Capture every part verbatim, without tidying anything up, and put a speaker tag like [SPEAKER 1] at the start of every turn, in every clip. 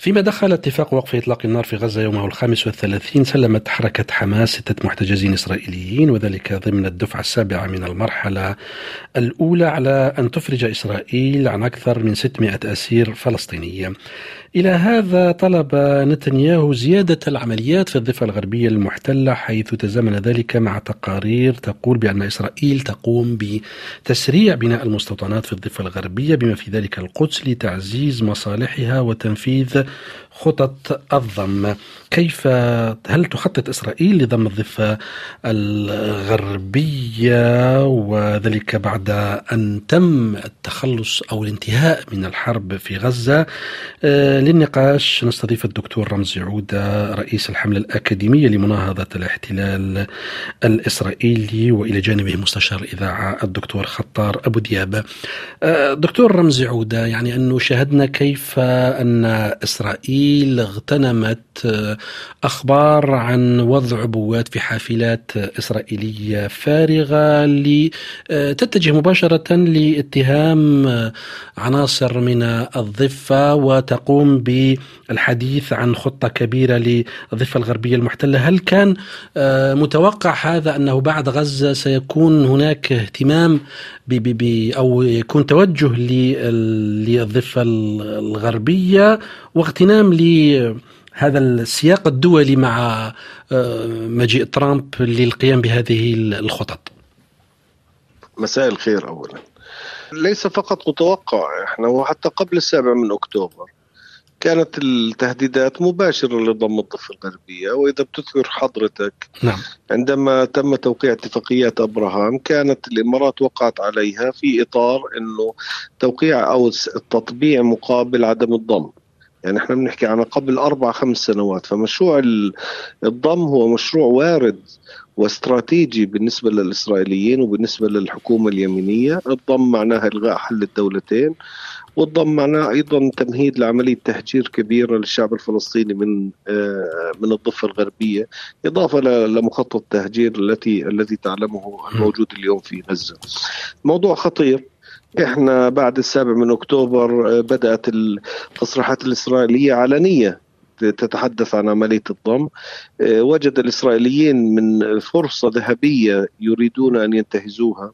[SPEAKER 1] فيما دخل اتفاق وقف إطلاق النار في غزة يومه الخامس والثلاثين، سلمت حركة حماس ستة محتجزين إسرائيليين، وذلك ضمن الدفعة السابعة من المرحلة الأولى، على أن تفرج إسرائيل عن أكثر من ستمائة أسير فلسطيني. إلى هذا طلب نتنياهو زيادة العمليات في الضفة الغربية المحتلة، حيث تزامن ذلك مع تقارير تقول بأن إسرائيل تقوم بتسريع بناء المستوطنات في الضفة الغربية بما في ذلك القدس لتعزيز مصالحها وتنفيذ خطط الضم. كيف هل تخطط إسرائيل لضم الضفة الغربية، وذلك بعد أن تم التخلص أو الانتهاء من الحرب في غزة؟ آه للنقاش نستضيف الدكتور رمزي عودة، رئيس الحملة الأكاديمية لمناهضة الاحتلال الإسرائيلي، وإلى جانبه مستشار الإذاعة الدكتور خطار أبو دياب. آه دكتور رمزي عودة، يعني أنه شاهدنا كيف أن إسرائيل اغتنمت أخبار عن وضع عبوات في حافلات إسرائيلية فارغة لتتجه مباشرة لاتهام عناصر من الضفة، وتقوم بالحديث عن خطة كبيرة للضفة الغربية المحتلة. هل كان متوقع هذا، أنه بعد غزة سيكون هناك اهتمام ب ب أو يكون توجه للضفة الغربية واغتنام لهذا السياق الدولي مع مجيء ترامب للقيام بهذه الخطط؟
[SPEAKER 2] مساء الخير. أولا، ليس فقط متوقع، احنا وحتى قبل السابع من أكتوبر كانت التهديدات مباشرة لضم الضفة الغربية. وإذا بتذكر حضرتك،
[SPEAKER 1] نعم،
[SPEAKER 2] عندما تم توقيع اتفاقيات أبراهام كانت الإمارات وقعت عليها في إطار أنه توقيع أو التطبيع مقابل عدم الضم. يعني احنا بنحكي عن قبل أربع خمس سنوات. فمشروع الضم هو مشروع وارد واستراتيجي بالنسبة للإسرائيليين وبالنسبة للحكومة اليمينية. الضم معناها إلغاء حل الدولتين، والضم معناه أيضا تمهيد لعملية تهجير كبيرة للشعب الفلسطيني من من الضفة الغربية، إضافة لمخطط التهجير التي الذي تعلمه الموجود اليوم في غزة. موضوع خطير. إحنا بعد السابع من أكتوبر بدأت التصريحات الإسرائيلية علنية تتحدث عن عملية الضم. وجد الإسرائيليين من فرصة ذهبية يريدون أن ينتهزوها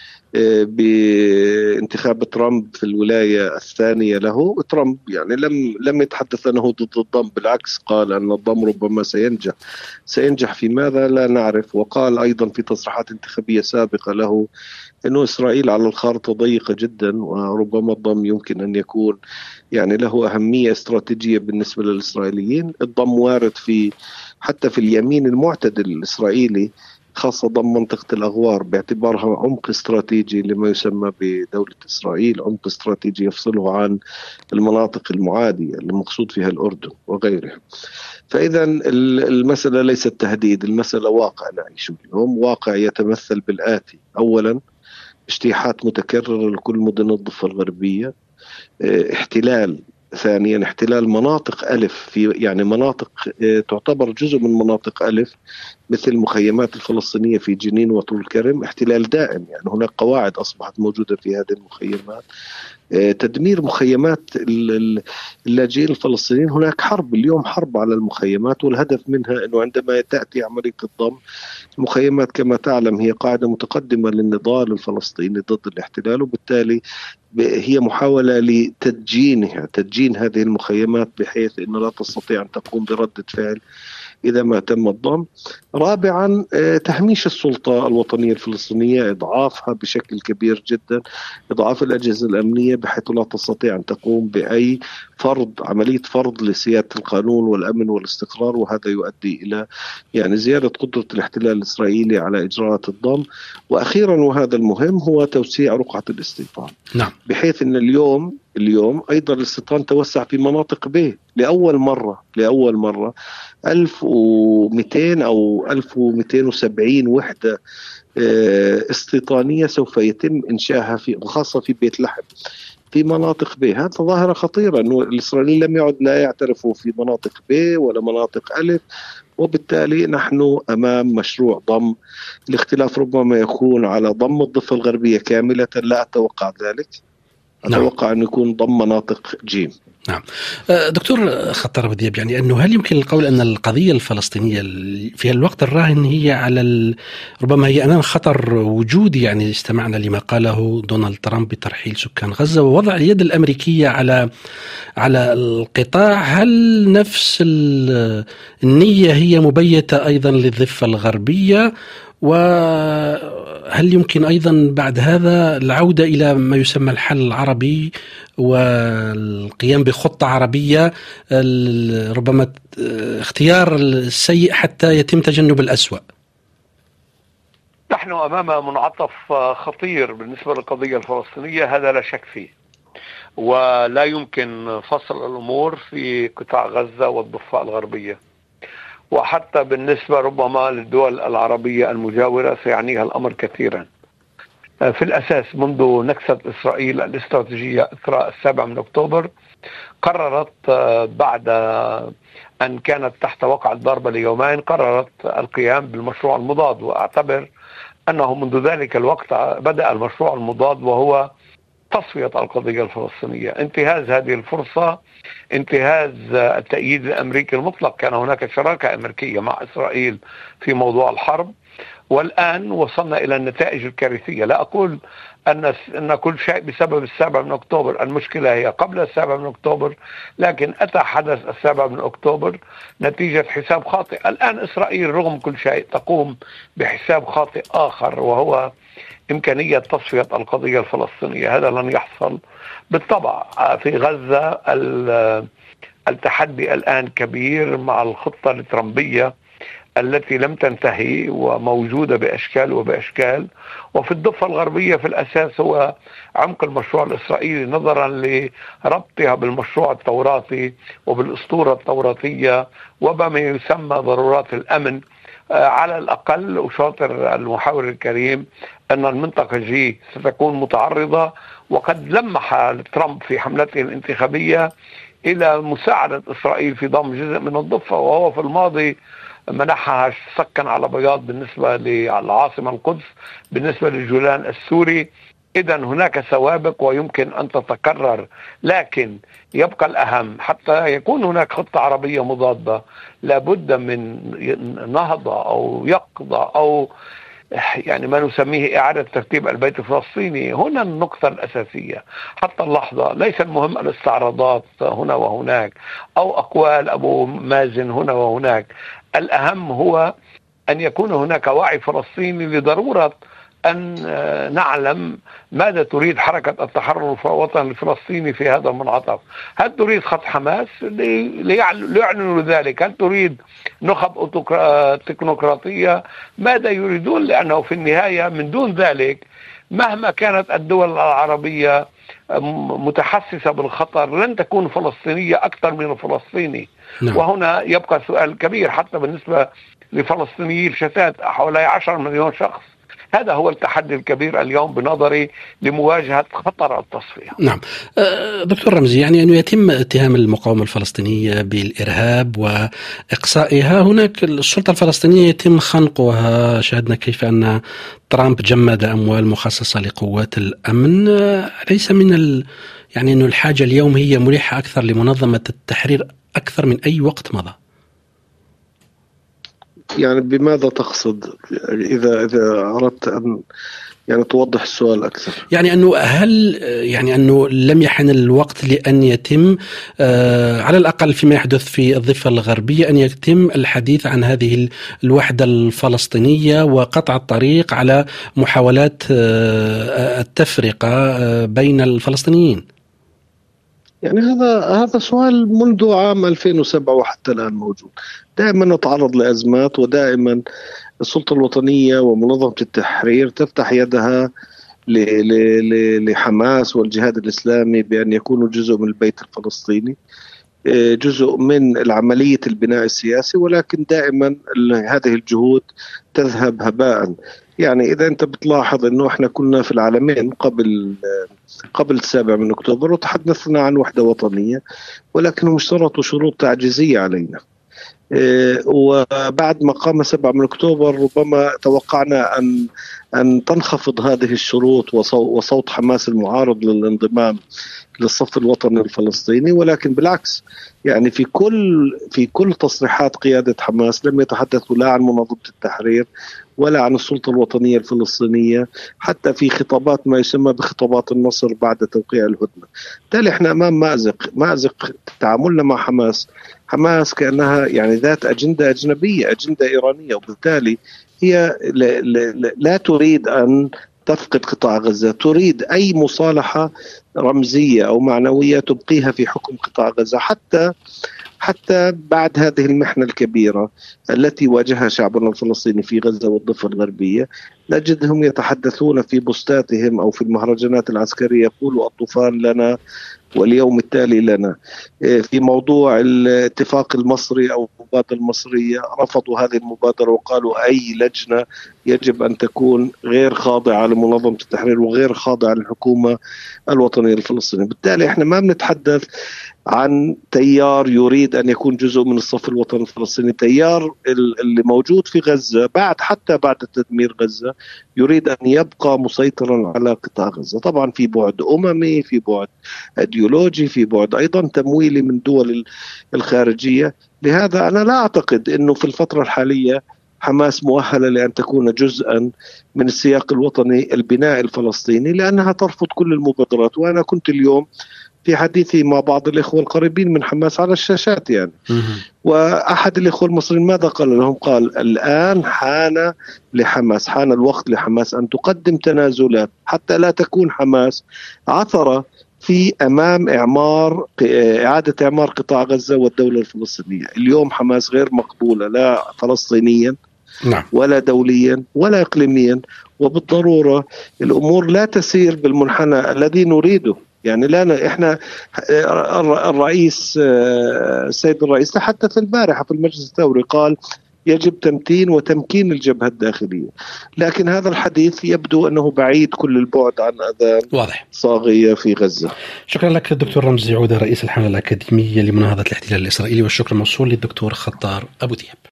[SPEAKER 2] بانتخاب ترامب في الولاية الثانية له. ترامب يعني لم لم يتحدث أنه ضد الضم، بالعكس قال أن الضم ربما سينجح. سينجح في ماذا لا نعرف. وقال أيضا في تصريحات انتخابية سابقة له أنه إسرائيل على الخارطة ضيقة جدا، وربما الضم يمكن أن يكون يعني له أهمية استراتيجية بالنسبة للإسرائيليين. الضم وارد في حتى في اليمين المعتدل الإسرائيلي، خاصة ضم منطقة الأغوار باعتبارها عمق استراتيجي لما يسمى بدولة إسرائيل، عمق استراتيجي يفصله عن المناطق المعادية اللي مقصود فيها الأردن وغيرها. فإذا المسألة ليست تهديد، المسألة واقع نعيشه اليوم، واقع يتمثل بالآتي: أولا، اجتياحات متكررة لكل مدن الضفة الغربية. احتلال. ثانيا، احتلال مناطق ألف، في يعني مناطق تعتبر جزء من مناطق ألف مثل المخيمات الفلسطينية في جنين وطول كرم، احتلال دائم. يعني هناك قواعد أصبحت موجودة في هذه المخيمات. تدمير مخيمات اللاجئين الفلسطينيين. هناك حرب اليوم، حرب على المخيمات، والهدف منها أنه عندما تأتي عملية الضم، المخيمات كما تعلم هي قاعدة متقدمة للنضال الفلسطيني ضد الاحتلال، وبالتالي هي محاولة لتدجينها، تدجين هذه المخيمات بحيث أنه لا تستطيع أن تقوم بردة فعل إذا ما تم الضم. رابعا، تهميش السلطة الوطنية الفلسطينية، إضعافها بشكل كبير جدا، إضعاف الأجهزة الأمنية بحيث لا تستطيع أن تقوم بأي فرض عملية فرض لسيادة القانون والأمن والاستقرار، وهذا يؤدي إلى يعني زيادة قدرة الاحتلال الإسرائيلي على إجراءات الضم. وأخيرا وهذا المهم، هو توسيع رقعة الاستيطان.
[SPEAKER 1] نعم.
[SPEAKER 2] بحيث أن اليوم اليوم أيضا الاستيطان توسع في مناطق ب لأول مرة لأول مرة ألف ومئتين أو ألف ومئتين وسبعين وحدة استيطانية سوف يتم إنشائها في خاصة في بيت لحم في مناطق ب. هذا ظاهرة خطيرة، أنه الإسرائيليين لم يعد لا يعترفوا في مناطق ب ولا مناطق ألف، وبالتالي نحن أمام مشروع ضم. الاختلاف ربما يكون على ضم الضفة الغربية كاملة، لا أتوقع ذلك. أتوقع أن يكون ضم مناطق جيم.
[SPEAKER 1] نعم. دكتور خطر أبو دياب، يعني أنه هل يمكن القول أن القضية الفلسطينية في الوقت الراهن هي على ربما هي أمام خطر وجودي؟ يعني استمعنا لما قاله دونالد ترامب بترحيل سكان غزة ووضع اليد الأمريكية على على القطاع. هل نفس النية هي مبيتة أيضا للضفة الغربية؟ وهل يمكن أيضا بعد هذا العودة إلى ما يسمى الحل العربي والقيام بخطة عربية، ربما اختيار السيء حتى يتم تجنب الأسوأ؟
[SPEAKER 3] نحن أمام منعطف خطير بالنسبة للقضية الفلسطينية، هذا لا شك فيه، ولا يمكن فصل الأمور في قطاع غزة والضفة الغربية، وحتى بالنسبة ربما للدول العربية المجاورة سيعنيها الأمر كثيرا. في الأساس منذ نكسة إسرائيل الاستراتيجية إثراء السابع من أكتوبر قررت بعد أن كانت تحت وقع الضربة ليومين قررت القيام بالمشروع المضاد، وأعتبر أنه منذ ذلك الوقت بدأ المشروع المضاد وهو تصفية القضية الفلسطينية، انتهاز هذه الفرصة، انتهاز التأييد الأمريكي المطلق. كان هناك شراكة أمريكية مع إسرائيل في موضوع الحرب، والآن وصلنا إلى النتائج الكارثية. لا أقول أن أن كل شيء بسبب السابع من أكتوبر، المشكلة هي قبل السابع من أكتوبر، لكن أتى حدث السابع من أكتوبر نتيجة حساب خاطئ. الآن إسرائيل رغم كل شيء تقوم بحساب خاطئ آخر، وهو إمكانية تصفية القضية الفلسطينية. هذا لن يحصل بالطبع. في غزة التحدي الآن كبير مع الخطة الترامبية التي لم تنتهي وموجودة بأشكال وبأشكال. وفي الضفة الغربية في الأساس هو عمق المشروع الإسرائيلي نظرا لربطها بالمشروع التوراتي وبالأسطورة التوراتية وبما يسمى ضرورات الأمن. على الأقل أشاطر المحاور الكريم أن المنطقة جي ستكون متعرضة، وقد لمح ترامب في حملته الانتخابية إلى مساعدة إسرائيل في ضم جزء من الضفة، وهو في الماضي منحها سكن على بياض بالنسبة للعاصمة القدس، بالنسبة للجولان السوري. إذا هناك سوابق ويمكن أن تتكرر، لكن يبقى الأهم حتى يكون هناك خطة عربية مضادة لابد من نهضة أو يقظة أو يعني ما نسميه إعادة ترتيب البيت الفلسطيني. هنا النقطة الأساسية حتى اللحظة. ليس المهم الاستعراضات هنا وهناك أو أقوال أبو مازن هنا وهناك، الأهم هو أن يكون هناك وعي فلسطيني لضرورة أن نعلم ماذا تريد حركة التحرر الوطني الفلسطيني في هذا المنعطف. هل تريد خط حماس ليعلنوا ذلك؟ هل تريد نخب تكنوقراطية؟ ماذا يريدون؟ لأنه في النهاية من دون ذلك مهما كانت الدول العربية متحسسة بالخطر لن تكون فلسطينية أكثر من الفلسطيني. نعم. وهنا يبقى سؤال كبير حتى بالنسبة لفلسطينيي الشتات حوالي عشرة مليون شخص. هذا هو التحدي الكبير اليوم بنظري لمواجهة خطر التصفية.
[SPEAKER 1] نعم دكتور رمزي، يعني أنه يتم اتهام المقاومة الفلسطينية بالإرهاب وإقصائها. هناك السلطة الفلسطينية يتم خنقها. شاهدنا كيف أن ترامب جمد أموال مخصصة لقوات الأمن. ليس من ال... يعني أنه الحاجة اليوم هي ملحة أكثر لمنظمة التحرير أكثر من أي وقت مضى؟
[SPEAKER 2] يعني بماذا تقصد إذا إذا أردت أن يعني توضح السؤال أكثر؟
[SPEAKER 1] يعني أنه هل يعني أنه لم يحن الوقت لأن يتم آه على الأقل فيما يحدث في الضفة الغربية أن يتم الحديث عن هذه الوحدة الفلسطينية وقطع الطريق على محاولات آه التفرقة آه بين الفلسطينيين؟
[SPEAKER 2] يعني هذا هذا سؤال منذ عام ألفين وسبعة وحتى الآن موجود. دائما نتعرض لأزمات، ودائما السلطة الوطنية ومنظمة التحرير تفتح يدها لحماس والجهاد الإسلامي بأن يكونوا جزء من البيت الفلسطيني، جزء من العملية البناء السياسي، ولكن دائما هذه الجهود تذهب هباء. يعني إذا أنت بتلاحظ أنه إحنا كنا في العالمين قبل قبل السابع من أكتوبر وتحدثنا عن وحدة وطنية، ولكنهم اشترطوا شروط تعجيزية علينا. وبعد ما قام سبعة من أكتوبر ربما توقعنا أن أن تنخفض هذه الشروط وصوت حماس المعارض للانضمام للصف الوطني الفلسطيني، ولكن بالعكس يعني في كل في كل تصريحات قيادة حماس لم يتحدثوا لا عن منظمة التحرير ولا عن السلطة الوطنية الفلسطينية، حتى في خطابات ما يسمى بخطابات النصر بعد توقيع الهدنة. بالتالي احنا امام مأزق مأزق تعاملنا مع حماس حماس كأنها يعني ذات أجندة أجنبية، أجندة إيرانية، وبالتالي هي لا, لا, لا تريد أن تفقد قطاع غزة، تريد أي مصالحة رمزية أو معنوية تبقيها في حكم قطاع غزة حتى حتى بعد هذه المحنة الكبيرة التي واجهها شعبنا الفلسطيني في غزة والضفة الغربية. نجدهم يتحدثون في بوستاتهم أو في المهرجانات العسكرية يقولوا الطوفان لنا واليوم التالي لنا. في موضوع الاتفاق المصري أو المبادرة المصرية رفضوا هذه المبادرة وقالوا أي لجنة يجب أن تكون غير خاضعة لمنظمة التحرير وغير خاضعة للحكومة الوطنية الفلسطينية. بالتالي احنا ما بنتحدث عن تيار يريد أن يكون جزء من الصف الوطني الفلسطيني، تيار اللي موجود في غزة بعد حتى بعد تدمير غزة يريد أن يبقى مسيطرا على قطاع غزة. طبعا في بعد أممي، في بعد أيديولوجي، في بعد أيضا تمويلي من دول الخارجية. لهذا أنا لا أعتقد أنه في الفترة الحالية حماس مؤهلة لأن تكون جزءا من السياق الوطني البناء الفلسطيني، لأنها ترفض كل المبادرات. وأنا كنت اليوم في حديثي مع بعض الإخوة القريبين من حماس على الشاشات يعني وأحد الإخوة المصريين ماذا قال لهم؟ قال الآن حان لحماس حان الوقت لحماس أن تقدم تنازلات حتى لا تكون حماس عثرة في أمام إعمار إعادة إعمار قطاع غزة والدولة الفلسطينية. اليوم حماس غير مقبولة لا فلسطينيا نعم. ولا دوليا ولا إقليميا، وبالضرورة الأمور لا تسير بالمنحنى الذي نريده. يعني لا احنا الرئيس السيد الرئيس تحدث البارحة في المجلس الثوري قال يجب تمتين وتمكين الجبهة الداخلية، لكن هذا الحديث يبدو أنه بعيد كل البعد عن أذان واضح صاغية في غزة.
[SPEAKER 1] شكرا لك دكتور رمزي عودة رئيس الحملة الأكاديمية لمناهضة الاحتلال الإسرائيلي، والشكر موصول للدكتور خطار أبو دياب.